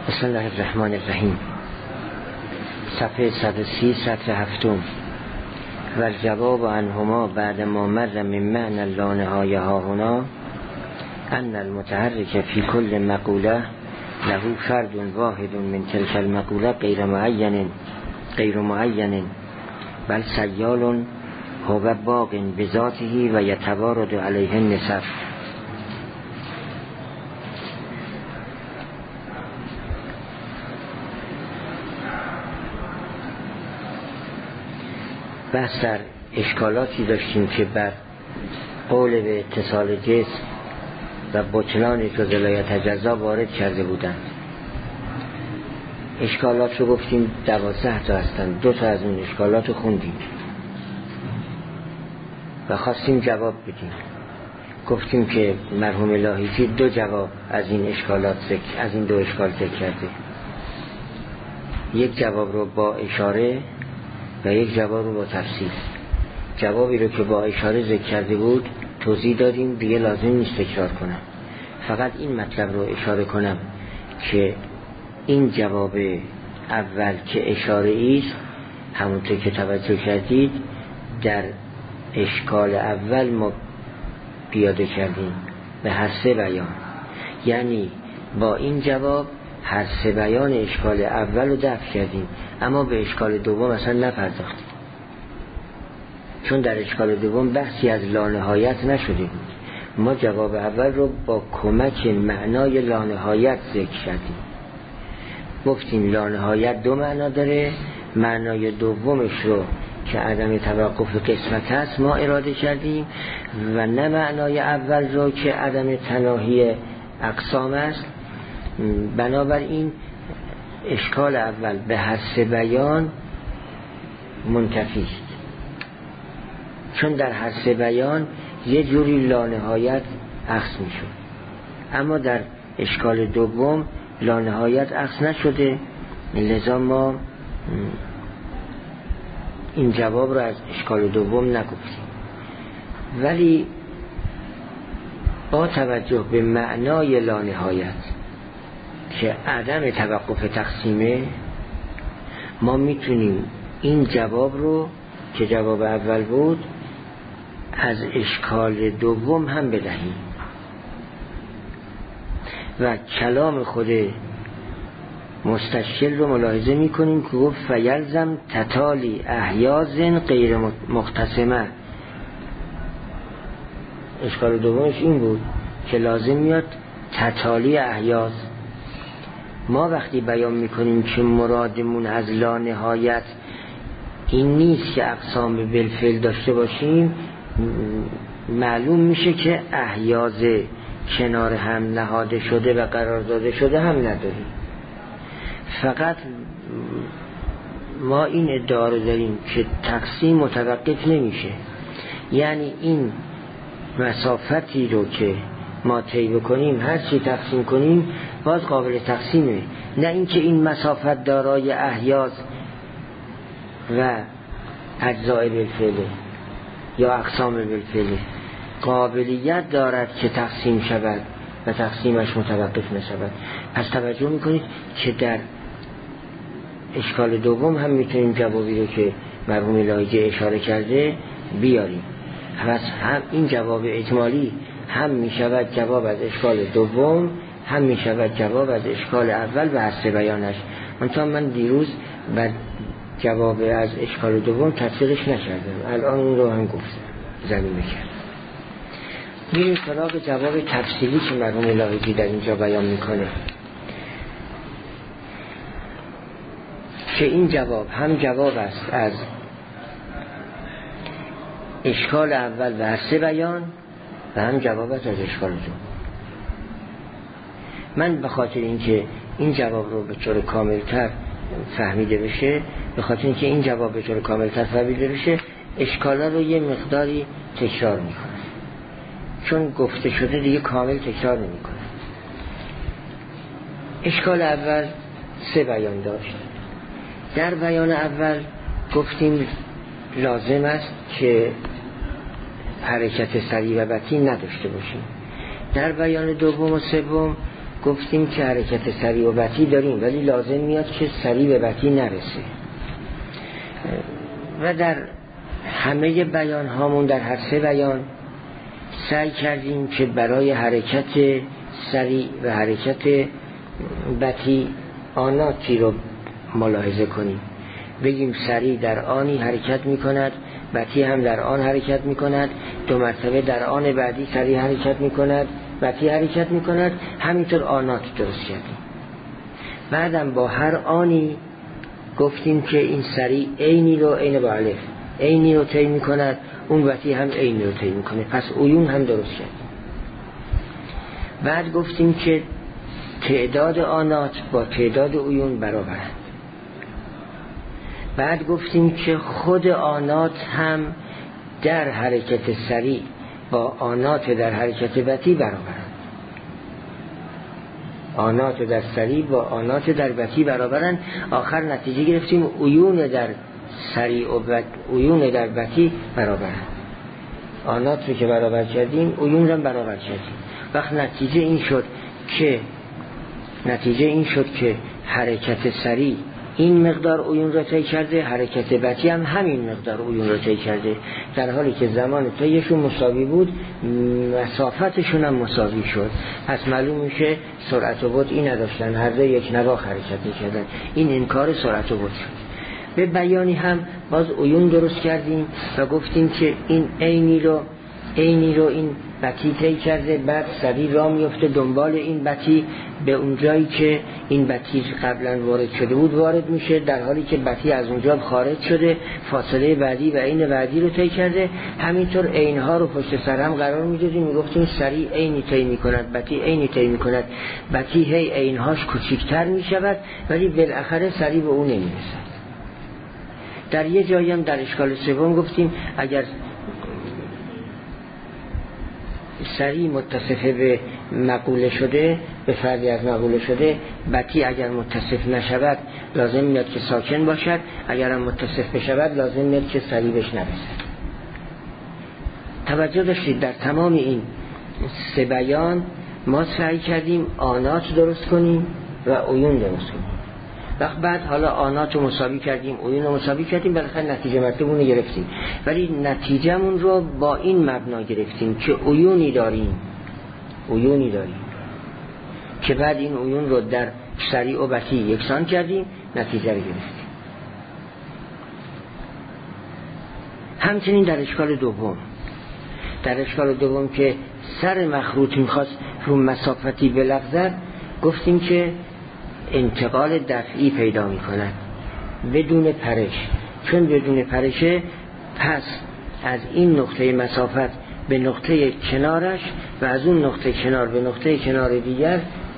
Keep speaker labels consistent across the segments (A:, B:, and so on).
A: بسم الله الرحمن الرحیم. صفحه 130 سطر هفتم. و الجواب عنهما بعد ما مر من معنى اللانهای ها هنا ان المتحرک فی کل مقوله له فرد واحد من تلك المقوله غیر معین بل سیال هو باق بذاته و یتوارد علیه النسب. بحث در اشکالاتی داشتیم که بر قول به اتصال جسم و بطلان جز ولایت جزا وارد کرده بودند. اشکالات رو گفتیم 12 تا هستند. 2 تا از اون اشکالات رو خوندیم و خواستیم جواب بدیم. گفتیم که مرحوم لاحیزی 2 جواب از این اشکالات از این 2 اشکال ذکر کرده. یک جواب رو با اشاره و یک جواب رو با تفصیل. جوابی رو که با اشاره ذکر کرده بود توضیح دادیم، دیگه لازم نیست تکرار کنم. فقط این مطلب رو اشاره کنم که این جواب اول که اشاره است، همونطور که توجه کردید در اشکال اول ما پیاده کردیم به هر 3 بیان. یعنی با این جواب هر 3 بیان اشکال اول رو دفع کردیم، اما به اشکال دوم اصلا نپرداختیم، چون در اشکال دوم بحثی از لانهایت نشده بود. ما جواب اول رو با کمک معنای لانهایت ذکر کردیم. گفتیم لانهایت 2 معنا داره. معنای دومش رو که عدم توقف قسمت هست ما اراده کردیم و نه معنای اول رو که عدم تناهی اقسام است. بنابراین اشکال اول به هر 3 بیان منتفی است، چون در هر 3 بیان یه جوری لانهایت اخذ می شد، اما در اشکال دوم لانهایت اخذ نشده. لذا ما این جواب رو از اشکال دوم نگفتیم. ولی با توجه به معنای لانهایت که عدم توقف تقسیمه، ما میتونیم این جواب رو که جواب اول بود از اشکال دوم هم بدهیم. و کلام خود مستشکل رو ملاحظه میکنیم که گفت فیلزم تتالی احیاز غیر مختصمه. اشکال دومش این بود که لازم میاد تتالی احیاز. ما وقتی بیان میکنیم که مرادمون از لا نهایت این نیست که اقسام بالفعل داشته باشیم، معلوم میشه که احیاز کنار هم نهاده شده و قرار داده شده هم نداریم. فقط ما این ادعا رو داریم که تقسیم متوقف نمیشه. یعنی این مسافتی رو که ما طی بکنیم، هر چی تقسیم کنیم باز قابل تقسیمه. نه اینکه این مسافت دارای احیاز و اجزاء بالفعل یا اقسام بالفعل قابلیت دارد که تقسیم شود و تقسیمش متوقف نشود. پس توجه میکنید که در اشکال دوم هم میتونیم جوابی رو که مرحوم لاحیزی اشاره کرده بیاریم. پس هم این جواب اجمالی هم میشود جواب از اشکال دوم، هم میشود جواب از اشکال اول و هر 3 بیانش. من دیروز بر جواب از اشکال دوم تفسیرش نکردم، الان اون رو هم گفتم زمینه کردم. میریم سراغ جواب تفصیلی که مرحوم لاحیزی در اینجا بیان میکنه که این جواب هم جواب است از اشکال اول و هر 3 بیان و هم جواب است از اشکال دوم. من به خاطر اینکه این جواب رو به طور کاملتر فهمیده بشه، به خاطر اینکه این جواب به طور کاملتر فهمیده بشه، اشکالا رو یه مقداری تکرار میکنه، چون گفته شده دیگه کامل تکرار نمیکنه. اشکال اول 3 بیان داشت. در بیان اول گفتیم لازم است که حرکت سریع و بطیء نداشته باشیم. در بیان دوم و سوم گفتیم که حرکت سریع و بطیء داریم، ولی لازم میاد که سریع به بطیء نرسه. و در همه بیان هامون، در هر سه بیان سعی کردیم که برای حرکت سریع و حرکت بطیء آناتی رو ملاحظه کنیم. بگیم سریع در آنی حرکت می کند، بطیء هم در آن حرکت می کند، 2 مرتبه در آن بعدی سریع حرکت می کند، بطیء حرکت می کند. همینطور آنات درست کردیم. بعدم با هر آنی گفتیم که این سریع عینی رو، عین با الف عینی رو طی می کند، اون بطیء هم عینی رو طی می کند. پس عیون هم درست کردیم. بعد گفتیم که تعداد آنات با تعداد عیون برابرند. بعد گفتیم که خود آنات هم در حرکت سریع با آنات در حرکت بطیء برابرند. آنات در سریع با آنات در بطیء برابرند. آخر نتیجه گرفتیم عیون در سریع و عیون در بطیء برابرند. آنات رو که برابر کردیم، عیون رو برابر کردیم. وقت نتیجه این شد که حرکت سریع این مقدار عیون را طی کرده، حرکت بطیء هم همین مقدار عیون را طی کرده، در حالی که زمان طیشون مساوی بود، مسافتشون هم مساوی شد. پس معلوم میشه سرعت و بطئی نداشتن، هر دو یک نواخت حرکت میکردن. این انکار سرعت و بطء شد. به بیانی هم باز عیون درست کردیم و گفتیم که این عینی رو این بطیء طی کرده، بعد سریع راه میفته دنبال این بطیء به اون جایی که این بطیء قبلا وارد شده بود وارد میشه، در حالی که بطیء از اونجا خارج شده، فاصله بعدی و عین بعدی رو طی کرده. همینطور عینها رو پشت سر هم قرار میدادیم، میگفتیم سریع عینی طی میکند، بطیء عینی طی میکند. بطیء هی عینهاش کوچیک‌تر میشود ولی بالاخره سریع به اون نمیرسد. در یه جایی هم در اشکال سوم گفتیم اگر سریع متصفه به مقوله شده، به فردی از مقوله شده، بطیء اگر متصف نشود لازم میاد که ساکن باشد، اگر هم متصف بشود لازم میاد که سریع بهش نرسد. توجه داشتید در تمام این 3 بیان ما سعی کردیم آنات درست کنیم و عیون درست کنیم. وقت بعد حالا آنات رو مساوی کردیم، عیون رو مساوی کردیم، بالاخره نتیجه مطلوبون رو گرفتیم. ولی نتیجهمون رو با این مبنا گرفتیم که عیونی داریم که بعد این عیون رو در سریع و بطیء یکسان کردیم، نتیجه رو گرفتیم. همچنین در اشکال دوم که سر مخروط میخواست رو مسافتی بلغزد، گفتیم که انتقال دفعی پیدا می کند بدون پرش. چون بدون پرشه، پس از این نقطه مسافت به نقطه کنارش و از اون نقطه کنار به نقطه کنار دیگر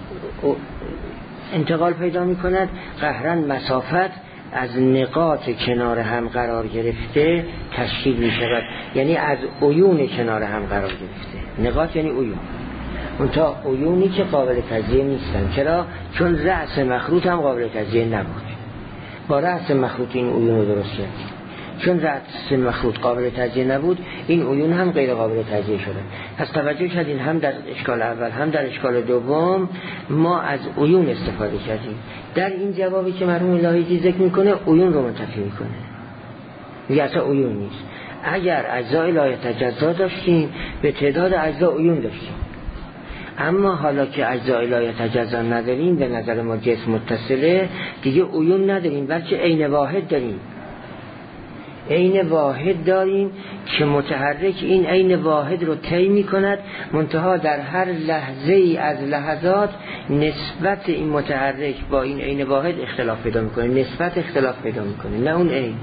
A: انتقال پیدا می کند. قهرن مسافت از نقاط کنار هم قرار گرفته تشکیل می شود، یعنی از عیون کنار هم قرار گرفته. نقاط یعنی عیون، اونتا عیونی که قابل تجزیه نیستن. چرا؟ چون رأس مخروط هم قابل تجزیه نبود. با رأس مخروط این عیون رو درست کردیم. چون رأس مخروط قابل تجزیه نبود، این عیون هم غیر قابل تجزیه شدن. پس توجه کردین هم در اشکال اول هم در اشکال دوم ما از عیون استفاده کردیم. در این جوابی که مرحوم لاحیزی ذکر میکنه عیون رو منتفی میکنه، میگه اصلا عیون نیست. اگر اجزای لا یتجزا داشتیم به تعداد اجزا عیون داشتیم، اما حالا که اجزای لا یتجزا نداریم، به نظر ما جسم متصله، دیگه عیون نداریم، بلکه عین واحد داریم. عین واحد داریم که متحرک این عین واحد رو طی می‌کند، منتها در هر لحظه ای از لحظات نسبت این متحرک با این عین واحد اختلاف پیدا می‌کنه، نسبت اختلاف پیدا می‌کنه، نه اون عین.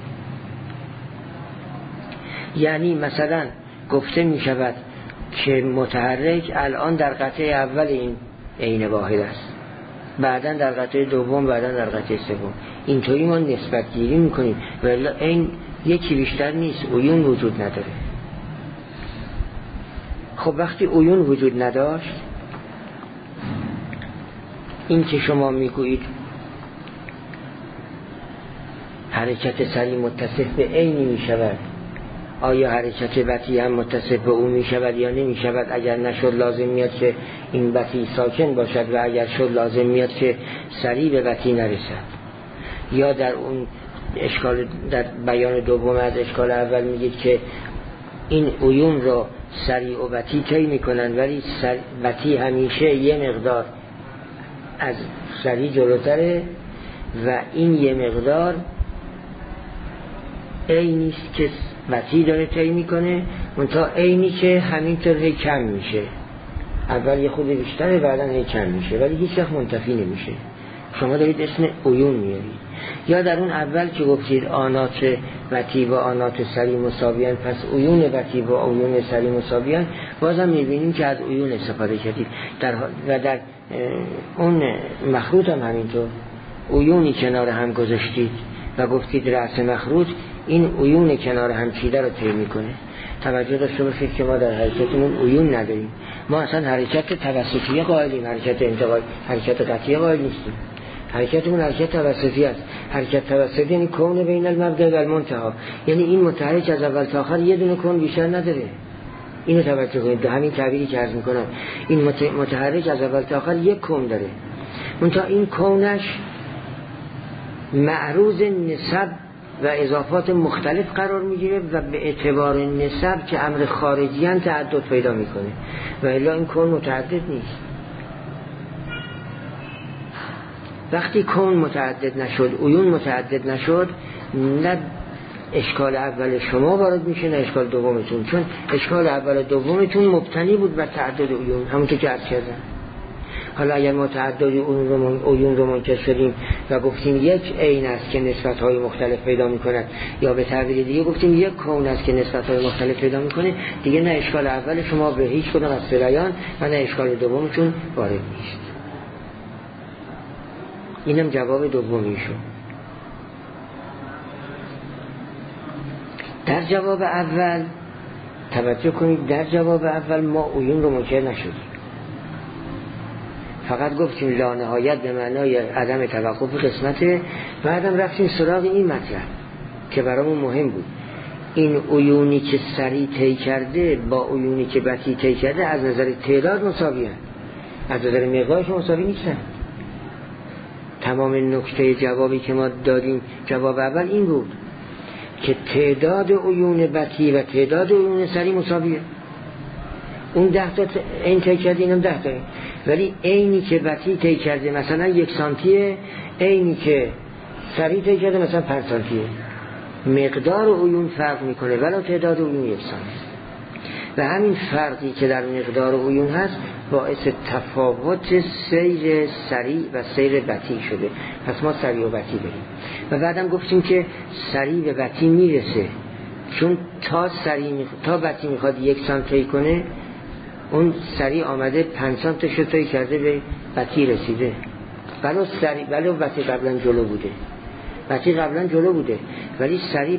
A: یعنی مثلا گفته می‌شود که متحرک الان در قطعه اول این عین واحد است، بعداً در قطعه دوم، بعداً در قطعه سوم. اینطوری ما نسبت گیری می‌کنیم، ولی این یکی بیشتر نیست، عیون وجود نداره. خب وقتی عیون وجود نداشت، این که شما میگویید حرکت سریع متصف به عینی میشود آیا حرکت بطی هم متصف به او می شود یا نمی شود؟ اگر نشد لازم میاد که این بطی ساکن باشد و اگر شد لازم میاد که سری به بطی نرسد. یا در اون اشکال، در بیان دوم از اشکال اول میگید که این عیون را سری و بطی طی میکنن، ولی بطی همیشه یه مقدار از سری جلوتره و این یه مقدار عینیست که بطی داره طی میکنه، منتها عینی که همینطور هی کم میشه، اول یه خود بیشتره بعدن هی کم میشه، ولی هیچ وقت منتفی نمیشه. شما دارید اسم عیون میارید. یا در اون اول که گفتید آنات بطی و آنات سری مساویان، پس عیون بطی و عیون سری مساویان، بازم میبینیم که از عیون استفاده کردید. و در اون مخروط هم همینطور عیونی کنار هم گذاشتید و گفتید رأس مخروط این عیون کنار هم چیده رو طی میکنه. توجه داشته باشید که ما در حرکتمون عیون نداریم. ما اصلا حرکت توسطی قائلیم، حرکت انتقال، حرکت قطعی قائل نیستیم. حرکتمون حرکت توسطی است. حرکت توسطی یعنی کون بین المبدأ و المنتهی، یعنی این متحرک از اول تا آخر یه دونه کون بیشتر نداره. اینو توجه کنید. همین تعبیری که عرض میکنم، این متحرک از اول تا آخر یک کون داره، منتها این کونش معروض نسب و اضافات مختلف قرار میگیره و به اعتبار نسب که امر خارجیان تعدد پیدا میکنه، و الا این کون متعدد نیست. وقتی کون متعدد نشد، عیون متعدد نشد، نه اشکال اول شما وارد میشه نه اشکال دومتون، چون اشکال اول و دومتون مبتنی بود بر تعدد عیون، همونطور که عرض کردم. حالا اگر ما تعدد عیون رو منکر شدیم و گفتیم یک عین است که نسبت‌های مختلف پیدا می‌کند، یا به تعبیر دیگه گفتیم یک کون است که نسبت‌های مختلف پیدا می‌کنه، دیگه نه اشکال اول شما به هیچ کدام از سریان و نه اشکال دومتون وارد نیست. اینم جواب دومی شد. در جواب اول توجه کنید، در جواب اول ما عیون رو منکر نشدیم، فقط گفتیم لا نهایت به معنای عدم توقف قسمته. بعدم رفتیم سراغ این مطلب که برامون مهم بود، این عیونی که سری طی کرده با عیونی که بطی طی کرده از نظر تعداد مساوی هستند، از نظر مقدارش مساوی نیستن. تمام نکته جوابی که ما دادیم جواب اول این بود که تعداد عیون بطی و تعداد عیون سری مساویه. اون 10 تا این طی کرده، اینم 10 تا، ولی عینی که بطی طی کرده مثلا 1 سانتیه، عینی که سری طی کرده مثلا 5 سانتیه. مقدار عیون فرق میکنه ولی تعداد عیون 1 سانتی. و همین فرقی که در مقدار عیون هست باعث تفاوت سیر سری و سیر بطی شده. پس ما سری و بطی داریم. و بعدم گفتیم که سری به بطی میرسه، چون تا بطی میخواد 1 سانت طی کنه، اون سری آمده 5 سانتش رو طی کرده به بطی رسیده. ولو بطی قبلا جلو بوده، بطی قبلا جلو بوده، ولی سری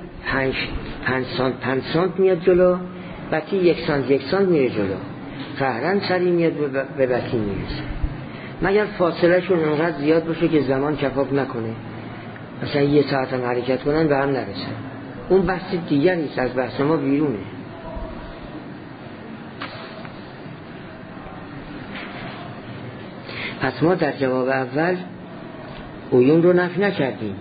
A: 5 سانت میاد جلو، بطی 1 سانت میره جلو. قهرن سری میاد به بطی میرسه، مگر فاصله شون انقدر زیاد باشه که زمان کفاف نکنه، مثلا 1 ساعت هم حرکت کنن به هم نرسن. اون بحث دیگری است، از بحث ما بیرونه. پس ما در جواب اول عیون رو نفی نکردیم،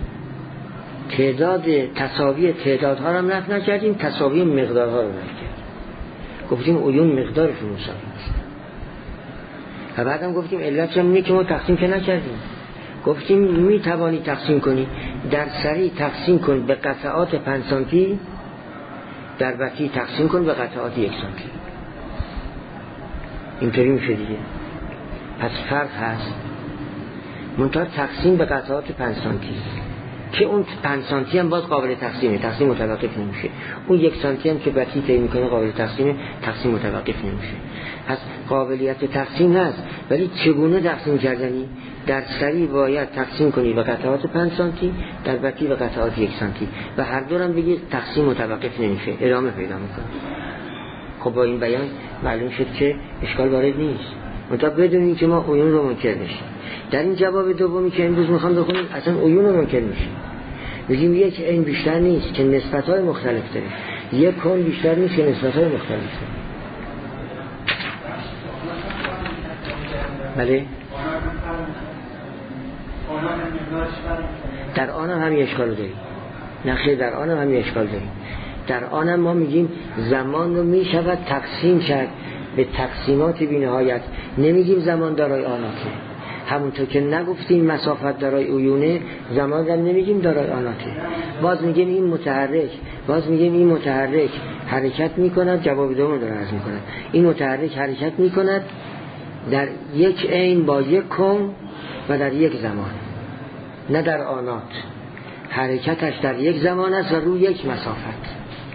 A: تساوی تعدادها رو هم نفی نکردیم، تساوی مقدارها رو نفی کردیم. گفتیم عیون مقدارشون مساوی است. و بعدم گفتیم علت اینه که ما تقسیم که نکردیم. گفتیم می توانی تقسیم کنی، در سری تقسیم کن به قطعات 5 سانتی، در بطی تقسیم کن به قطعات 1 سانتی. اینطوری میشه دیگه. پس فرق هست، منتها تقسیم به قطعات 5 سانتی که اون 5 سانتی هم باز قابل تقسیمه، تقسیم متوقف نمیشه. اون 1 سانتی هم که بطی طی میکنه قابل تقسیمه، تقسیم متوقف نمیشه. پس قابلیت تقسیم هست، ولی چگونه تقسیم کردنی؟ در سری باید تقسیم کنی به قطعات 5 سانتی، در بطی به قطعات 1 سانتی، و هر دو هم بگید تقسیم متوقف نمیشه، ادامه پیدا میکنه. خب با این بیان معلوم شد که اشکال وارد نیست، منتها بدونید که ما عیون رو منکر نشیم. در این جواب دومی که امروز میخوام بخونیم اصلا عیون رو منکر میشیم، میگیم یک عین بیشتر نیست که نسبت‌های مختلف داره. یک کون بیشتر نیست که نسبت‌های مختلفه. بله در آن هم اشکال داریم. نخیر در آن هم اشکال داریم. در آن هم ما میگیم زمان رو میشود تقسیم کرد به تقسیمات بی‌نهایت. نمیگیم زمان دارای آناته. همونطور که نگفتیم مسافت دارای عیونه، زمان هم نمیگیم دارای آناته. باز میگیم این متحرک، باز میگیم این متحرک حرکت میکند. جواب دوم داره عرض میکند این متحرک حرکت میکند در یک عین با یک کون و در یک زمان، نه در آنات. حرکتش در یک زمان است و روی یک مسافت،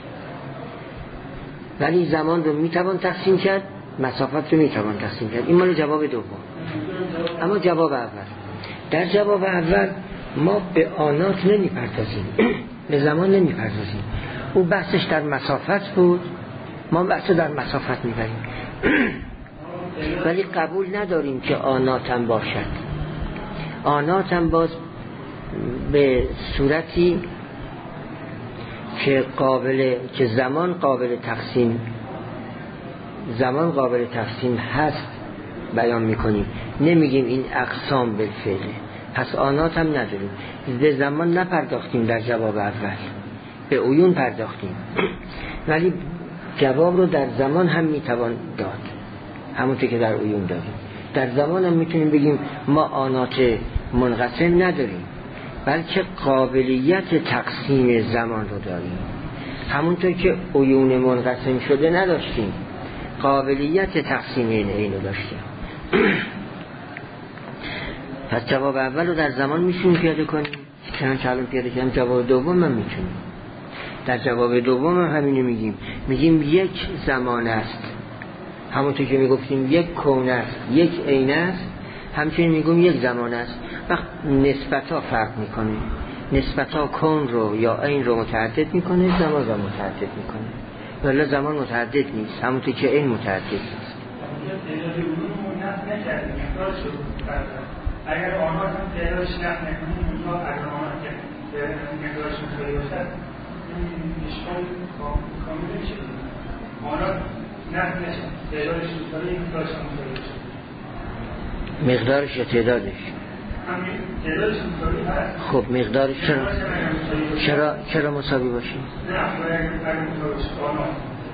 A: ولی زمان رو میتوان تقسیم کرد، مسافت رو میتوان تقسیم کرد. این مال جواب دوم. اما جواب اول، در جواب اول ما به آنات نمیپردازیم، به زمان نمیپردازیم. او بحثش در مسافت بود، ما بحث در مسافت میبریم. ولی قبول نداریم که آنات هم باشد. آنات هم باز به صورتی که زمان قابل تقسیم هست بیان میکنیم. نمیگیم این اقسام بالفعل. پس آنات هم نداریم. به زمان نپرداختیم در جواب اول، به عیون پرداختیم، ولی جواب رو در زمان هم میتوان داد، همونطور که در عیون داریم. در زمان هم میتونیم بگیم ما آنات منقسم نداریم، بلکه قابلیت تقسیم زمان رو داریم. همونطور که عیون منقسم شده نداشتیم، قابلیت تقسیم این رو داشتیم. پس جواب اول رو در زمان میتونیم پیاده کنیم، چنانچه الان پیاده کنیم. جواب دوم هم میتونیم. در جواب دوم هم همینو میگیم یک زمان است، همونطور که میگفتیم یک کون است، یک عین است، همچنین میگم یک زمان است. وقت نسبت‌ها فرق میکنه، نسبت‌ها کون رو یا عین رو متعدد میکنه، زمان رو متعدد میکنه. ولی زمان متعدد نیست، همونطور که عین متعدد نیست.
B: اگر آنها هم تعدادش نفت نکنیم، اونها اگر آنها که مقدارش مختلف باشد، این اشکال کامل میشه. آنها نفت نشد، تعدادش مختلف، مقدارش مختلف باشد.
A: مقدارش یا تعدادش؟
B: همین تعدادش مختلف هست.
A: خب مقدارش چرا مساوی باشه؟
B: نه، اگر مختلف باشد، آنها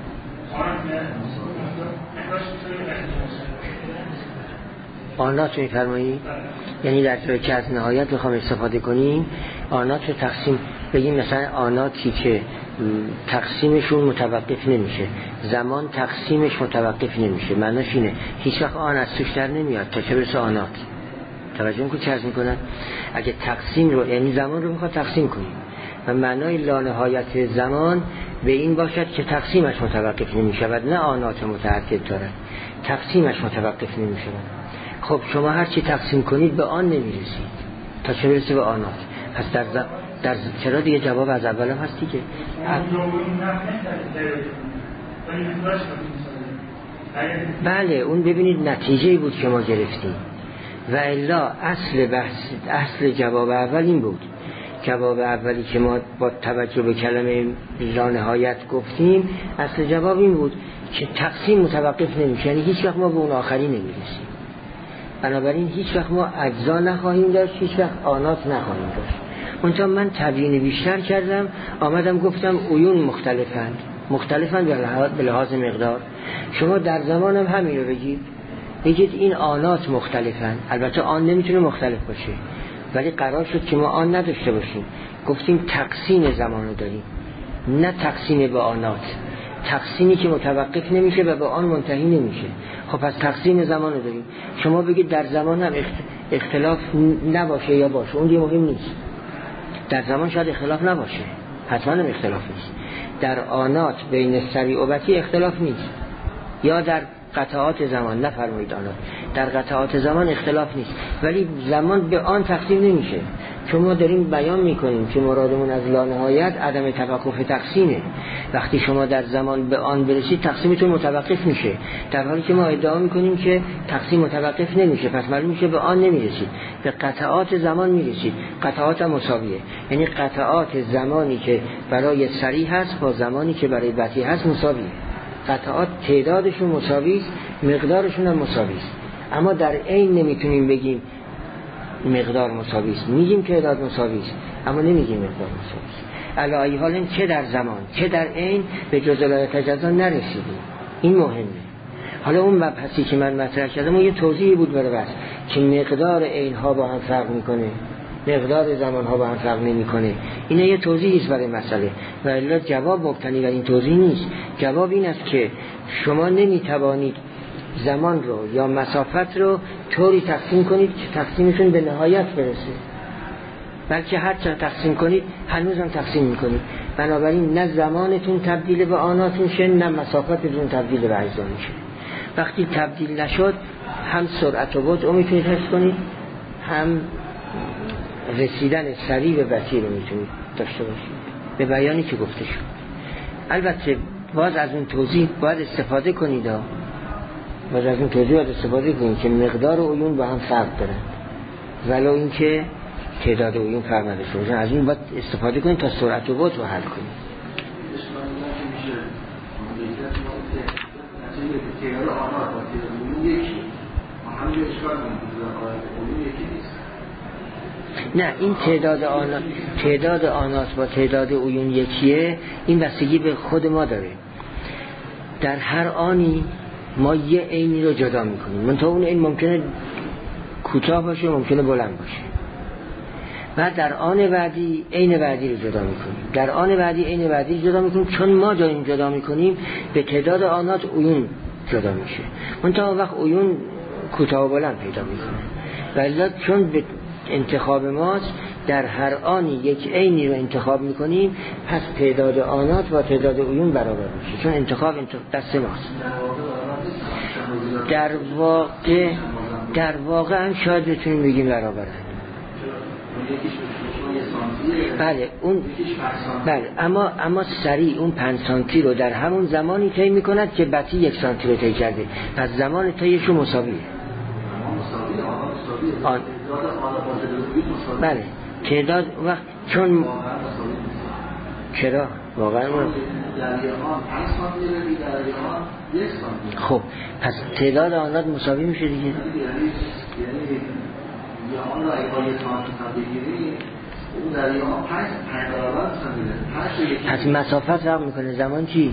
B: مقدارش مختلف باشد.
A: آنات رو می‌فرمایید؟ یعنی در جایی که از نهایت میخوام استفاده کنیم، آنات رو تقسیم بگیم. مثلا آناتی که تقسیمشون متوقف نمیشه، زمان تقسیمش متوقف نمیشه، معناش اینه هیچ وقت آن از توش در نمیاد تا چه برسه آنات. توجه میکنید چه عرض میکنن؟ اگه تقسیم رو، یعنی زمان رو میخواد تقسیم کنیم و معنای لانهایت زمان به این باشد که تقسیمش متوقف نمیشود، نه آنات متعدد دارد، تقسیمش متوقف نمیشود. خب شما هر چی تقسیم کنید به آن نمیرسید تا چه برسه به آنات. پس در چرا دیگه جواب از اول هم هست دیگه. بله اون ببینید نتیجه‌ای بود که ما گرفتیم و الا اصل جواب اول این بود. جواب اولی که ما با توجه به کلمه لانهایت گفتیم، اصل جواب این بود که تقسیم متوقف نمیشه، یعنی هیچ وقت ما به اون آخری نمیرسیم. بنابراین هیچ وقت ما اجزا نخواهیم داشت، هیچ وقت آنات نخواهیم داشت. اونجا من تبیین بیشتر کردم، آمدم گفتم عیون مختلفند به لحاظ مقدار. شما در زمان هم همین رو بگید این آنات مختلفند. البته آن نمیتونه مختلف باشه، ولی قرار شد که ما آن نداشته باشیم. گفتیم تقسیم زمان رو داریم، نه تقسیم به آنات. تقسیمی که متوقف نمیشه و به آن منتهی نمیشه. خب پس تقسیم زمان رو داریم. شما بگید در زمان هم اختلاف نباشه یا باشه، اون دیگه مهم نیست. در زمان شاید اختلاف نباشه، حتما هم اختلاف نیست. در آنات بین سریع و بطیء اختلاف نیست، یا در قطعات زمان، نفرمایید آنات، در قطعات زمان اختلاف نیست، ولی زمان به آن تقسیم نمیشه. چون ما داریم بیان میکنیم که مرادمون از لانهایت عدم توقف تقسیمه. وقتی شما در زمان به آن برسید تقسیمتون متوقف میشه، در حالی که ما ادعا میکنیم که تقسیم متوقف نمیشه، پس معلوم میشه به آن نمیرسید، به قطعات زمان میرسید. قطعات هم مساویه، یعنی قطعات زمانی که برای سری هست با زمانی که برای بطی هست مساویه. قطعات تعدادشون مساوی است، مقدارشون هم مساوی است، اما در عین نمیتونیم بگیم مقدار مساوی است. میگیم تعداد مساوی است اما نمیگیم مقدار مساوی است. علی ای حال چه در زمان چه در عین به جزء لا یتجزا نرسیدیم. این مهمه. حالا اون مبحثی که من مطرح کردم اون یه توضیحی بود برای بس که مقدار عین ها با هم فرق میکنه، مقدار زمان ها با هم فرق نمیکنه. این یه توضیحی است برای مسئله، و الا جواب مبتنی بر این توضیح نیست. جواب این است که شما نمیتوانید زمان رو یا مسافت رو طوری تقسیم کنید که تقسیمتون به نهایت برسه، بلکه هر چه تقسیم کنید هنوز هم تقسیم میکنید. بنابراین نه زمانتون تبدیل به آناتون شه، نه مسافتتون تبدیل به اجزا میشه. وقتی تبدیل نشد هم سرعت و بعد رو میتونید حفظ کنید، هم رسیدن سریع به بطی رو میتونید داشته باشید به بیانی که گفته شد. البته باز از اون توضیح باید استفاده کنید، باز از اون توضیح باید استفاده کنید که مقدار و عیون با هم فرق دارن، ولو اینکه تعداد و عیون فرق نداشته باشن. از این باید استفاده کنید تا سرعت و بعد رو حل کنید. نه، این تعداد آنات با تعداد عیون یکیه. این بستگی به خود ما داره. در هر آنی ما یه عینی رو جدا میکنیم، منتها اون عین ممکنه کوتاه باشه، ممکنه بلند باشه. بعد در آن بعدی عین بعدی رو جدا میکنیم، در آن بعدی عین بعدی رو جدا میکنیم. چون ما داریم جدا میکنیم به تعداد آنات عیون جدا میشه، منتها وقت عیون کوتاه و بلند پیدا میکنه. ولی چون به انتخاب ماست در هر آنی یک عینی رو انتخاب میکنیم، پس تعداد آنات با تعداد عیون برابر میشه، چون انتخاب دست ماست. در واقع هم شاید بتونیم بگیم برابره. بله اما سریع اون 5 سانتی رو در همون زمانی طی میکند که بطی 1 سانتی رو طی کرده، پس زمان طیشون مساویه. بله تعداد وقت چون چرا واقعا خب پس تعداد آنات مساوی میشه دیگه. پس مسافت فرق میکنه. زمان چی؟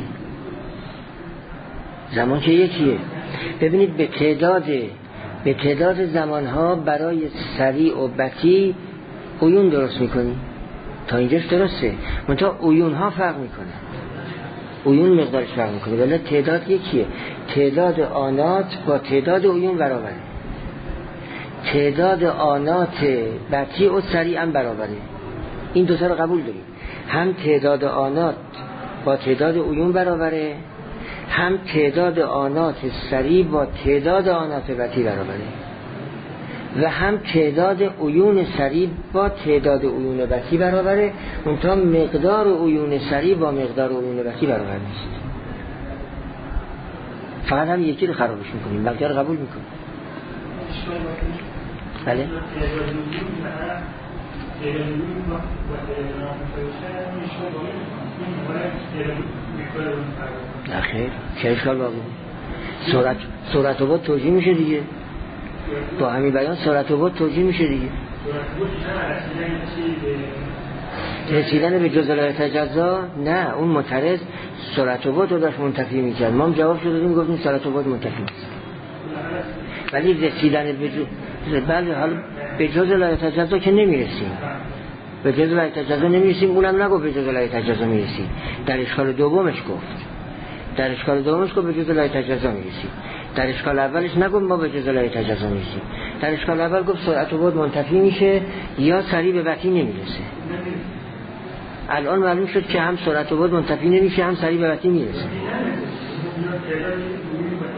A: زمان که یکیه. ببینید به تعداد زمانها برای سریع و بطی عیون درست میکنی، تا اینجاش درسته، منتها عیون ها فرق میکنه، عیون مقدارش فرق میکنه، ولی تعداد یکیه. تعداد آنات با تعداد عیون برابره، تعداد آنات بطی و سریع هم برابره. این دوتا رو قبول داریم، هم تعداد آنات با تعداد عیون برابره، هم تعداد آنات سریع با تعداد آنات بطی برابره، و هم تعداد عیون سریع با تعداد عیون بطی برابره، منتها مقدار عیون سریع با مقدار عیون بطی برابر نیست. فقط هم یکی رو خرابش میکنیم، بقیه رو قبول میکنیم. بله نخیر، چه اشکال باقی؟ سرعت و بعد توجیه میشه دیگه، با همین بیان سرعت و بعد توجیه میشه دیگه. رسیدن به جزء لا یتجزا نه، اون معترض سرعت و بعد رو داشت منتفی میکرد، ما هم جواب شدیم گفتیم سرعت و بعد منتفی نیست، ولی رسیدن به حالا به جزء لا یتجزا که نمیرسیم، به جزء لا یتجزا نمیرسیم. اونم نگو به جزء لا یتجزا میرسیم، در اشکال دومش گفت به جزء لا یتجزا میرسیم. در اشکال اولش نگفت ما به جزء لا یتجزا میرسیم، در اشکال اول گفت سرعت و بعد منتفی میشه یا سریع به بطی نمیرسه. الان معلوم شد که هم سرعت و بعد منتفی نمیشه هم سریع به بطی میرسه.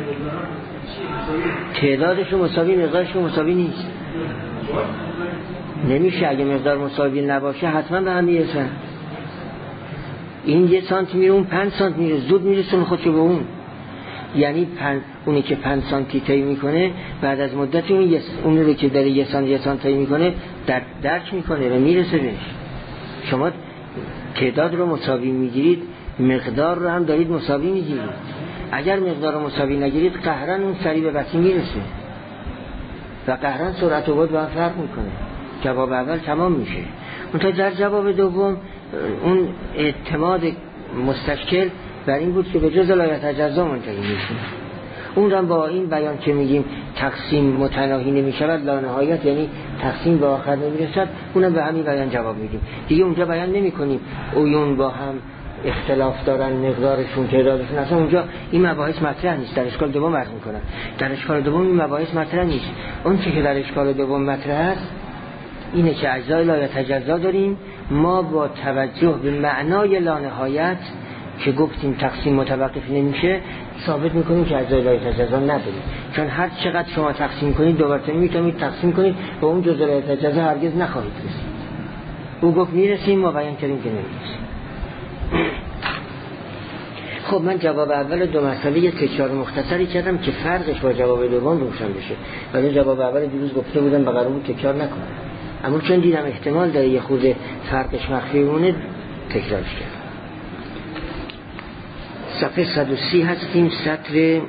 A: تعدادشون مساوی، مقدارشون مساوی نیست. نمیشه. اگه مقدار مساوی نباشه حتما به هم میرسن. این 1 سانتی میره، اون 5 سانتی میره، زود میرسونه خودشو به اون. یعنی اونی که 5 سانتی طی میکنه بعد از مدت اون رو که داره 1 سانتی طی میکنه درک میکنه و میرسه بهش. شما تعداد رو مساوی میگیرید، مقدار رو هم دارید مساوی میگیرید. اگر مقدار رو مساوی نگیرید قهرن اون سریع به بسی میرسه و قهرن سرعت و بعد با هم فرق میکنه. جواب اول تمام میشه. اون در جواب دوم اون اعتماد مستشکل بر این بود که به جز لا یتجزا منتهی میشه. اون هم با این بیان که میگیم تقسیم متناهی نمیشود لا نهایت، یعنی تقسیم به آخر نمیرسد، اونم به همین بیان جواب میدیم. دیگه اونجا بیان نمیکنیم عیون با هم اختلاف دارن، مقدارشون، تعدادشون، اصلا اونجا این مباحث مطرح نیست. در اشکال دوم عرض میکنم، در اشکال دوم این مباحث مطرح نیست. اون چیزی که در اشکال دوم مطرح است اینه که اجزای لا یتجزا داریم. ما با توجه به معنای لا نهایت که گفتیم تقسیم متوقف نمیشه ثابت میکنیم که اجزای لا یتجزا نداریم، چون هر چقدر شما تقسیم کنید دوباره میتونید تقسیم کنید و اون جزء لا یتجزا هرگز نخواهید رسید. او گفت میرسیم، ما بیان کردیم که نمیرسیم. خب من جواب اول دو مسئله یه تکرار مختصری کردم که فرقش با جواب دوم روشن بشه، ولی جواب اول دیروز گفته بودم به قرار بود تکرار نکنم، اما چون دیدم احتمال داره یه خورده فرقش مخفی بمونه تکرارش کردم. صفحه 130 هستیم، سطر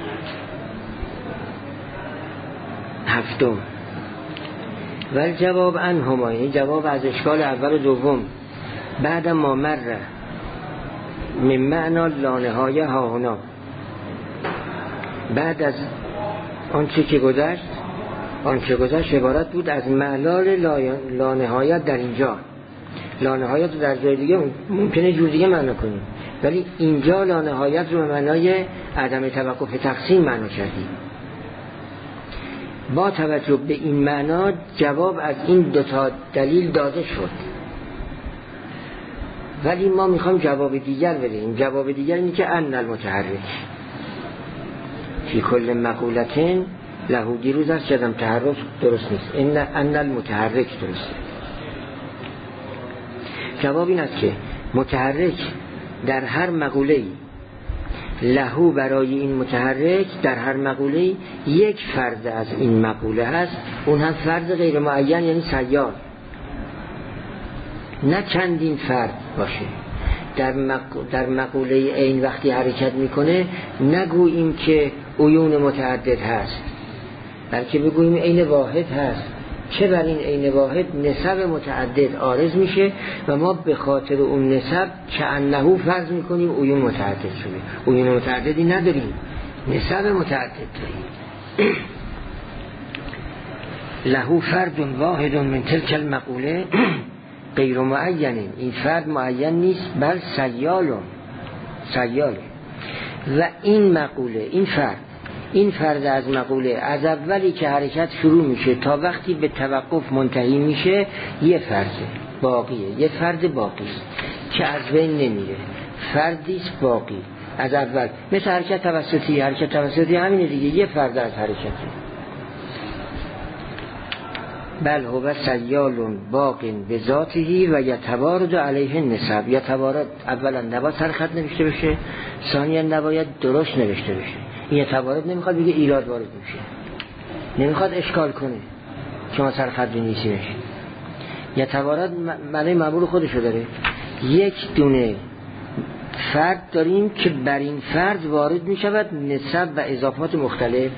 A: 7. ولی جواب عنهما، یعنی جواب از اشکال اول و دوم، بعد ما مره من معنا لا نهایه ها هنا، بعد از آنچه گذشت عبارت بود از معلال لا نهایت در اینجا. لا نهایت رو در جای دیگه ممکنه جور دیگه معنا کنیم، ولی اینجا لا نهایت رو به معنای عدم توقف تقسیم معنا کردیم. با توجه به این معنا جواب از این دوتا دلیل داده شد، ولی ما میخوایم جواب دیگر بدیم. جواب دیگر اینه که ان المتحرک فی کل مقولتین له، دیروز از کردم تحرک درست نیست، ان المتحرک درسته. جواب این است که متحرک در هر مقوله‌ای له، برای این متحرک در هر مقوله‌ای یک فرد از این مقوله هست، اون هم فرد غیر معین یعنی سیار، نه چندین فرد باشه. در مقوله عین وقتی حرکت میکنه نگوییم که عیون متعدد هست، بلکه بگوییم عین واحد هست، چه بر این عین واحد نسب متعدد عارض میشه و ما به خاطر اون نسب کأنه فرض میکنیم عیون متعدد شده. عیون متعددی نداریم، نسب متعدد داریم. له فرد واحد من تلک المقوله غیر معین، این فرد معین نیست بل سیاله. و این مقوله، این فرد از مقوله از اولی که حرکت شروع میشه تا وقتی به توقف منتهی میشه یه فرده باقیه، یه فرد باقی که از بین نمیره، فردیست باقی از اول، مثل حرکت توسطی همینه دیگه، یه فرد از حرکته. بل هو سیال باق بذاته و یتوارد علیه النسب. یتوارد اولا نباید سرخط نوشته بشه، ثانیا نباید درست نوشته بشه. این یتوارد نمیخواد بگه ایراد وارد میشه، نمیخواد اشکال کنه شما سرخط بنویسیمش. یتوارد معنی معمول خودشو داره. یک دونه فرد داریم که بر این فرد وارد میشود نسب و اضافات مختلف.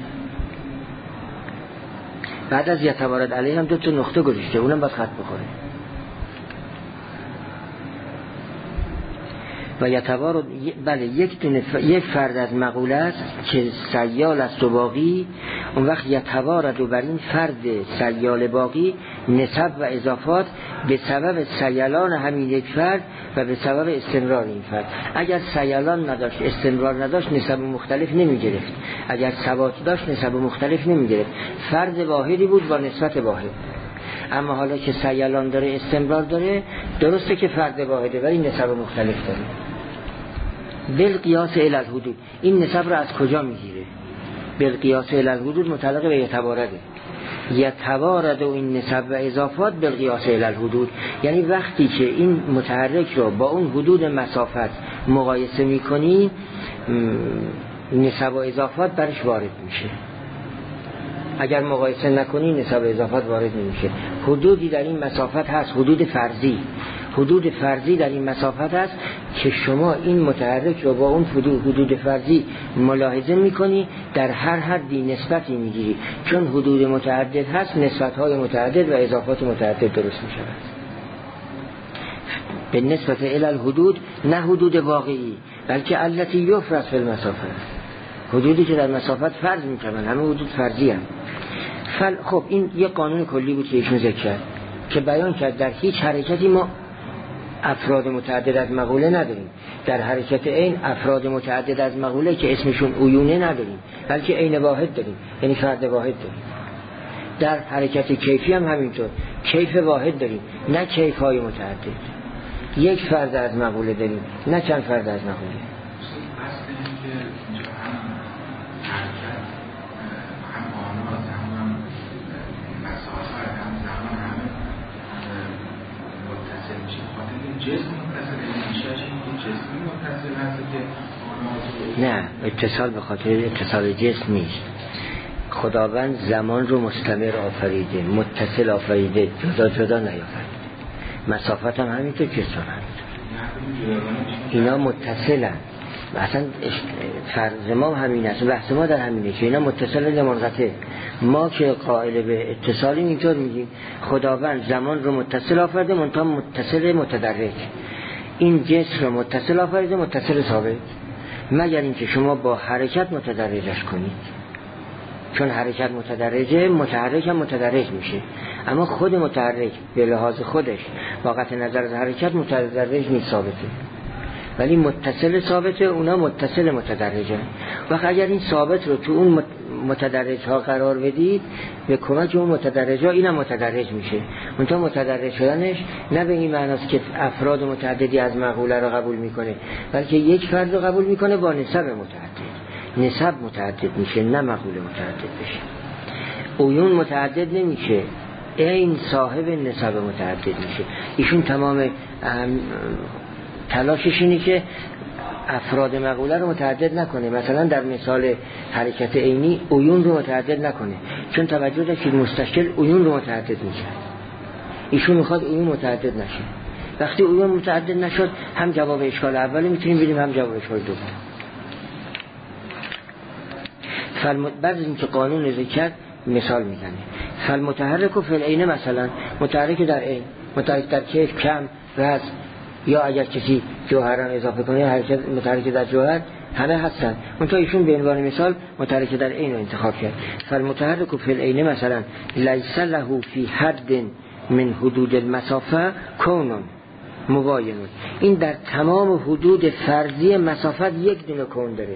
A: بعد از یتوارد علیه هم 2 نقطه گذاشته، اونم باید خط بخوره. و یتوارد بله یک فرد از مقوله است که سیال است و باقی، اون وقت یتوارد و بر این فرد سیال باقی نسب و اضافات به سبب سیالان همین یک فرد و به سبب استمرار این فرد. اگر سیالان نداشت، استمرار نداشت، نسب مختلف نمی گرفت. اگر ثبات داشت، نسب مختلف نمی گرفت. فرد واحدی بود با نسبت واحد. اما حالا که سیالان داره، استمرار داره، درسته که فرد واحده ولی نسب مختلف داره. بالقیاس الی الحدود، این نسب رو از کجا میگیره؟ بالقیاس الی الحدود متعلق به یتوارده. یتوارد و این نسب و اضافات بالقیاس الی الحدود، یعنی وقتی که این متحرک رو با اون حدود مسافت مقایسه میکنی نسب و اضافات برش وارد میشه. اگر مقایسه نکنی نسب و اضافات وارد نمیشه. حدودی در این مسافت هست، حدود فرضی در این مسافت هست که شما این متحرک رو با اون حدود فرضی ملاحظه میکنی، در هر حدی نسبتی میگیری، چون حدود متعدد هست نسبت‌های متعدد و اضافات متعدد درست میشود. به نسبت الی الحدود، نه حدود واقعی بلکه التی یفرض فی المسافه، حدودی که در مسافت فرض میکنن، همه حدود فرضی هم. خب این یه قانون کلی بود که ایشون ذکر کرد که بیان کرد در هیچ حرکتی ما افراد متعدد از مقوله نداریم. در حرکت عین افراد متعدد از مقوله که اسمشون عیونه نداریم، بلکه عین واحد داریم، یعنی فرد واحد داریم. در حرکت کیفی هم همینطور، کیف واحد داریم، نه کیف های متعدد. یک فرد از مقوله داریم، نه چند فرد از مقوله. نه، اتصال به خاطر اتصال جسم نیست. خداوند زمان رو مستمر آفریده، متصل آفریده، جدا جدا نیافریده. مسافت هم همینطور، جسم هم همینطور. اینا متصلن. اصلا فرض ما همین است، بحث ما در همینه که اینا متصل منقطع. ما که قائل به اتصالی اینطور میگیم خداوند زمان رو متصل آفریده، منتها متصل متدرج. این جسم رو متصل آفریده، متصل ثابت، مگر اینکه شما با حرکت متدرجش کنید، چون حرکت متدرجه، متحرک هم متدرج میشه. اما خود متحرک به لحاظ خودش با قطع نظر از حرکت متدرج نیست، ثابته، ولی متصل ثابته، اونا متصل متدرجه. وقت اگر این ثابت رو تو اون متدرج ها قرار بدید، به کمک اون متدرج ها اینم متدرج میشه. منتها متدرج شدنش نه به این معناست که افراد متعددی از مقوله رو قبول میکنه، بلکه یک فرد رو قبول میکنه با نسب متعدد. نسب متعدد میشه، نه مقوله متعدد بشه. عیون متعدد نمیشه، این صاحب نسب متعدد میشه. ایشون تمام تلاشش اینه که افراد مقوله رو متعدد نکنه. مثلا در مثال حرکت عینی عیون رو متعدد نکنه، چون توجه داشت که مستشکل عیون رو متعدد میشه. ایشون میخواد عیون متعدد نشه. وقتی عیون متعدد نشد، هم جواب اشکال اولی میتونیم بدیم، هم جواب اشکال دوم. بعد از اینکه قانون ذکر مثال میزنه، فالمتحرک و فالعین، مثلا متحرک در عین، متحرک در کیف، کم، وزن، یا اگر کسی جوهر هم اضافه کنه، حرکت متحرک در جوهر، همه هستن. منتها ایشون به عنوان مثال متحرک در عین رو انتخاب کرد. فالمتحرک فی العین مثلا لیس له فی حد من حدود المسافه کون مباین. این در تمام حدود فرضی مسافت یک دونه کون داره،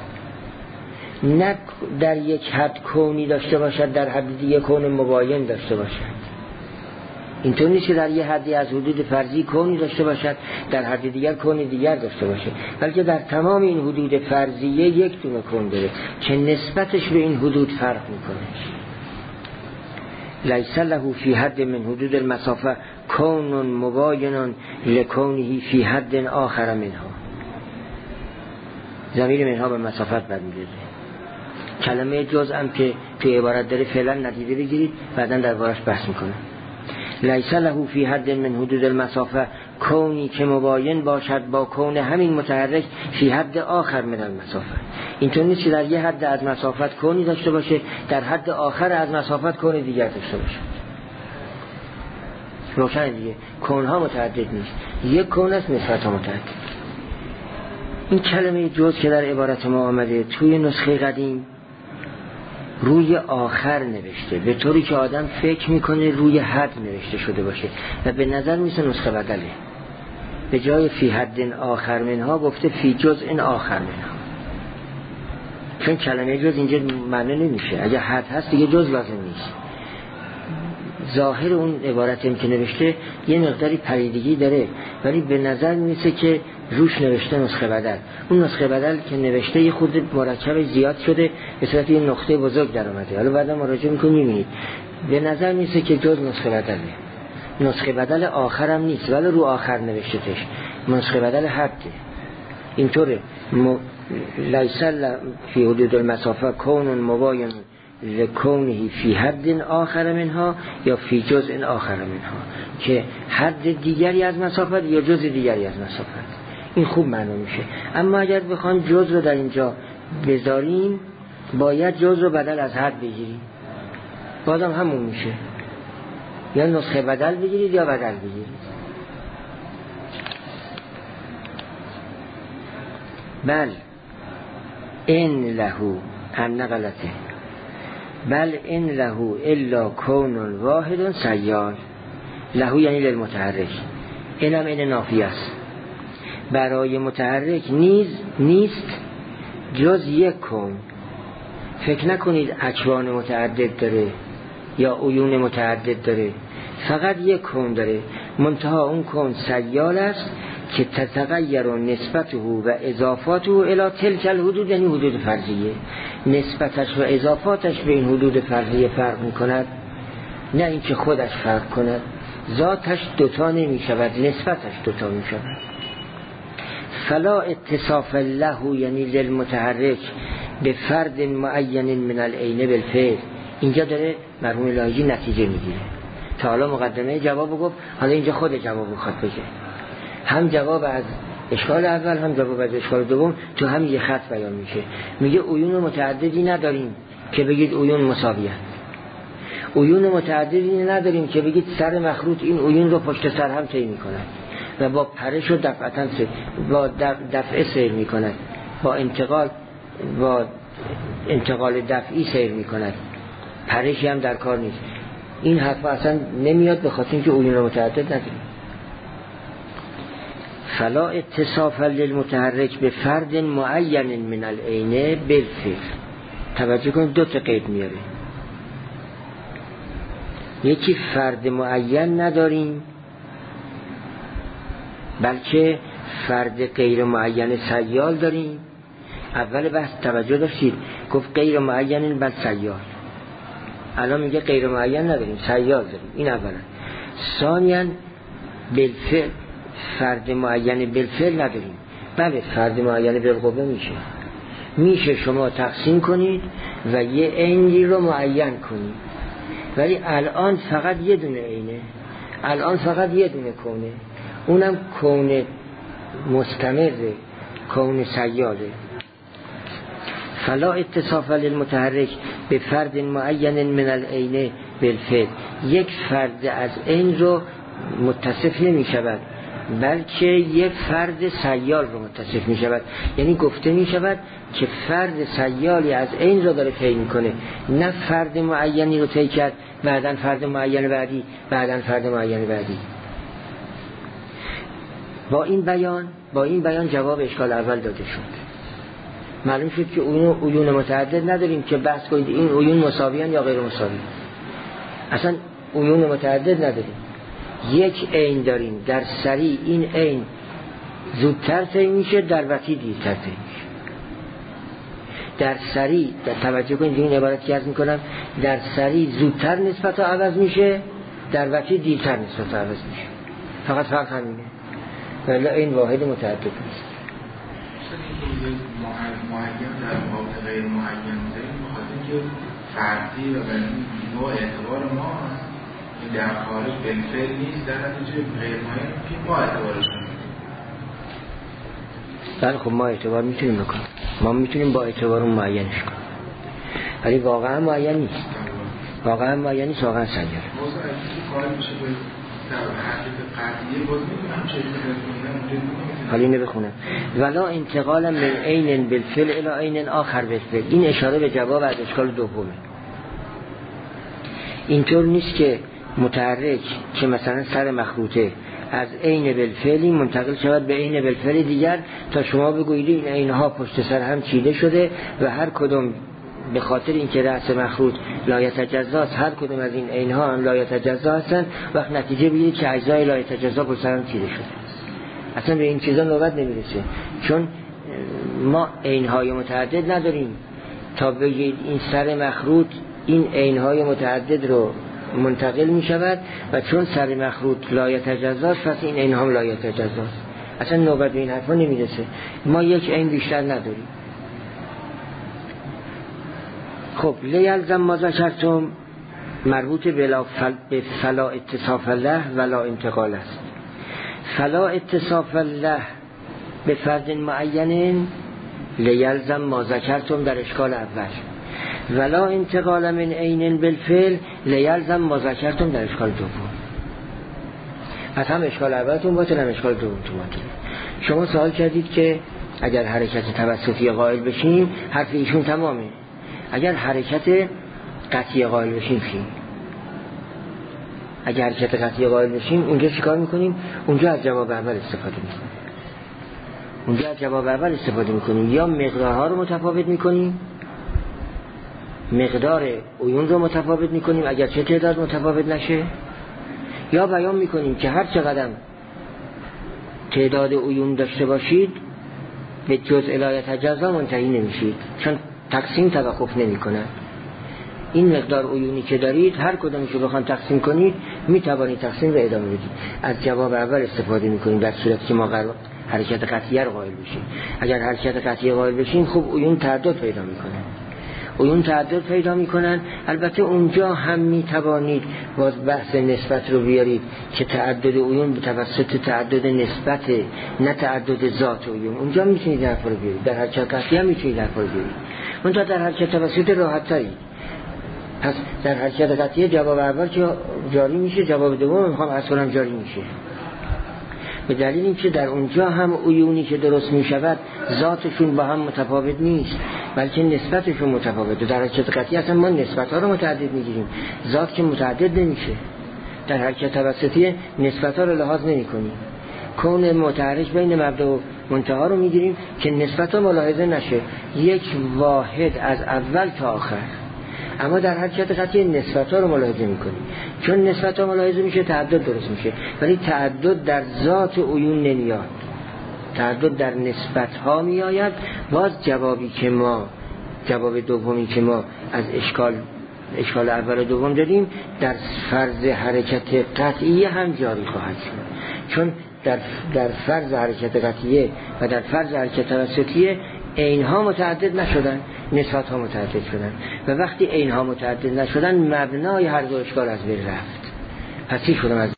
A: نه در یک حد کونی داشته باشد، در حد دیگه کون مباین داشته باشد. اینطور نیست که در یه حدی از حدود فرضی کونی داشته باشد، در حد دیگر کونی دیگر داشته باشه، بلکه در تمام این حدود فرضیه یک دونه کون داره که نسبتش به این حدود فرق میکنه. لیس له فی حد من حدود المسافه کون مباین لکونه فی حد آخر منها. ضمیر منها به مسافت برمیگرده. کلمه جزء هم که توی عبارت داره فعلا ندیده بگیرید، بعداً در بارش بحث میکنه. لیس له فی حد من حدود المسافه، کونی که مباین باشد با کون همین متحرک فی حد آخر من المسافه. اینطور نیست که در یه حد از مسافت کونی داشته باشه، در حد آخر از مسافت کون دیگر داشته باشه. روشن دیگه، کونها متعدد نیست، یک کون است، نسبت ها متعدد. این کلمه جزء که در عبارت ما آمده توی نسخه قدیم روی آخر نوشته، به طوری که آدم فکر میکنه روی حد نوشته شده باشه و به نظر میسه نسخه بدله. به جای فی حد آخر منها گفته فی جزء آخر منها، چون کلمه جز اینجا معنی نمیشه. اگه حد هست دیگه جز لازم نیست. ظاهر اون عبارتی که نوشته یه مقداری پریدگی داره، ولی به نظر میسه که روش نوشته نسخه بدل. اون نسخه بدل که نوشته یه خود مرکب زیاد شده، به صورت یه نقطه بزرگ در اومده. حالا بعدا مراجعه میکنیم میبینید به نظر میسه که جز نسخه بدله. نسخه بدل آخرم نیست ولی رو آخر نوشتهش نسخه بدل حده. اینطوره لیس فی حدود المسافه کون مباین لکونه فی حد آخر منها یا فی جزء آخر منها، که حد دیگری از مسافت یا جزء دیگری از مسافت. این خوب معلوم میشه. اما اگر بخوان جزء رو در اینجا بذاریم باید جزء رو بدل از حد بگیریم، بازم همون میشه، یا نسخه بدل بگیرید یا بدل بگیرید. بل ان لهو ان غلطه، بل ان لهو الا کون واحد سیال. لهو یعنی للمتحرک، اینم این نافیه است. برای متحرک نیست جز یک کون. فکر نکنید اکوان متعدد داره یا عیون متعدد داره، فقط یک کون داره. منتها اون کون سیال است که تتغیر نسبته و اضافاته الی تلک الحدود، یعنی حدود فرضیه. نسبتش و اضافاتش به این حدود فرضیه فرق میکند، نه اینکه خودش فرق کند. ذاتش دوتا نمی شود، نسبتش دوتا می شود. فلا اتصاف له یعنی للمتحرک به فرد معین من العین بالفعل. اینجا داره مرحوم لاهیجی نتیجه میگیره. تا حالا مقدمه جواب گفت، حالا اینجا خود جواب میخواد بگه. هم جواب از اشکال اول هم جواب از اشکال دوم تو هم یه خط بیان میشه. میگه عیون متعددی نداریم که بگید عیون مساویه. عیون متعددی نداریم که بگید سر مخروط این عیون رو پشت سر هم طی می‌کند و با پرش و دفعتاً با دفعه سیر می‌کند، با انتقال دفعی سیر می‌کند، پرشی هم در کار نیست. این حرف اصلا نمیاد به خاطر اینکه عیون متعدد نداریم. فلا اتصاف للمتحرک به فرد معین من العین بالفعل. توجه کنید دو تا قید میاره. یکی فرد معین نداریم، بلکه فرد غیر معین سیال داریم. اول بحث توجه داشتید گفت غیر معین بل سیال، الان میگه غیر معین نداریم سیال داریم. این اولا. ثانیاً بالفعل فرد معین بالفعل نداریم. بله فرد معین بالقوه میشه شما تقسیم کنید و یه عینی رو معین کنید، ولی الان فقط یه دونه عینه، الان فقط یه دونه کونه، اونم کون مستمره، کون سیاله. فلا اتصاف للمتحرک به فرد معین من العین بالفعل. یک فرد از عین رو متصف نمی شود، بلکه یک فرد سیال رو متصف می شود. یعنی گفته می شود که فرد سیالی از عین رو داره طی میکنه، نه فرد معینی رو طی کرد بعدن فرد معین بعدی بعدن فرد معین بعدی. با این بیان جواب اشکال اول داده شد. معلوم شد که عیون متعدد نداریم که بحث کنید این عیون مساویان یا غیر مساوی. اصلا عیون متعدد نداریم، یک عین داریم. در سری این عین زودتر طی میشه، در وقتی دیرتر طی میشه. در سری در توجه کنید این عبارت که عرض میکنم، در سری زودتر نسبت ها عوض میشه، در وقتی دیرتر نسبت ها عوض میشه. فقط فرق همینه، ولی این واحد متعدد نیست.
C: معین در مقابل غیر معین داریم بخاطر که فردی و به نوع اعتبار ما هست، این در خارج بالفعل نیست، در نتیجه غیر معین که ما اعتبارش کنیم.
A: بله خب ما اعتبار میتونیم بکنیم، ما میتونیم با اعتبار معینش کنیم، ولی واقعا معین نیست. واقعا معین نیست، واقعا سیاره.
C: موضوع اگه کاری میشه به در حقیقت قطعیه باز میتونم چه بخونم
A: حالی نبخونم. ولا انتقال من عین بالفعل الی عین آخر بالفعل. این اشاره به جواب از اشکال دومه. اینطور نیست که متحرک که مثلا سر مخروطه از عین بالفعلی منتقل شود به عین بالفعل دیگر تا شما بگویید این عینها پشت سر هم چیده شده و هر کدوم به خاطر اینکه رأس مخروط لایتجزاست، هر کدوم از این عینها هم لایتجزا هستند، وقت نتیجه بگیرید که اجزای لایتجزا پشت سر هم چیده شده. اصلا به این چیزا نوبت نمیرسه، چون ما عینهای متعدد نداریم تا بگید این سر مخروط این عینهای متعدد رو منتقل می شود و چون سر مخروط لا یتجزاست پس این عین هم لا یتجزاست. اصلا نوبت به این حرفا نمیرسه، ما یک عین بیشتر نداریم. خب لیلزم ما ذکرتم مربوط به فلا اتصاف الله ولا انتقال است. فلا اتصاف الله به فرد معین لیلزم ما ذکرتم در اشکال اول، ولا انتقال من عین بالفعل لیلزم ما ذکرتم در اشکال دوم. پس هم اشکال اولتون باطل، هم اشکال دومتون باطل. شما سوال کردید که اگر حرکت توسطی قائل بشیم حرف ایشون تمامه، اگر حرکت قطعی قائل بشیم چی؟ اگر حرکت قطعی قائل بشیم اونجا چیکار میکنیم؟ اونجا از جواب اول استفاده میکنیم. یا مقدارها رو متفاوت میکنیم، مقدار عیون رو متفاوت میکنیم اگر چه تعداد متفاوت نشه، یا بیان میکنیم که هر چقدر تعداد عیون داشته باشید به جزء لا یتجزا منتهی نمیشید، چون تقسیم توقف نمیکنه. این مقدار عیونی که دارید هر کدومشو بخوان تقسیم کنید میتوانید تقسیم رو ادامه بدید. از جواب اول استفاده میکنیم در صورتی که ما حرکت قطعی رو قائل بشیم. اگر حرکت قطعی قائل بشیم خب عیون تعدد پیدا میکنن. البته اونجا هم میتوانید باز بحث نسبت رو بیارید که تعدد عیون به توسط تعدد نسبت، نه تعدد ذات عیون. اونجا میتونید حرف رو بیارید، در حرکت قطعی هم میتونید حرف رو بیارید. اونجا در حرکت توسط راحت تری. پس در حرکت قطعی جواب اول که جاری میشه، جواب دوم میخوام اصلا جاری میشه، به دلیل اینکه در اونجا هم عیونی که درست میشود ذاتشون با هم متفاوت نیست بلکه نسبتشون متفاوته. در حرکت قطعی اصلا ما نسبت‌ها رو متعدد میگیریم، ذات که متعدد نمیشه. در حرکت توسطی نسبت‌ها رو لحاظ نمی‌کنیم، کون متحرک بین مبدا و منتها رو میگیریم که نسبت‌ها ملاحظه نشه، یک واحد از اول تا آخر. اما در حرکت قطعی نسبت‌ها رو ملاحظه می‌کنیم، چون نسبت‌ها ملاحظه میشه تعدد درست میشه، ولی تعدد در ذات عیون نمیاد، تعدد در نسبت‌ها میآید. باز جواب دومی که ما از اشکال اول و دوم دادیم در فرض حرکت قطعی هم جاری خواهد شد، چون در فرض حرکت قطعیه و در فرض حرکت توسطیه عینها متعدد نشدن، نسبت‌ها متعدد شدن، و وقتی عینها متعدد نشدن مبنای هر دو اشکال از بین رفت. پس چی شدن؟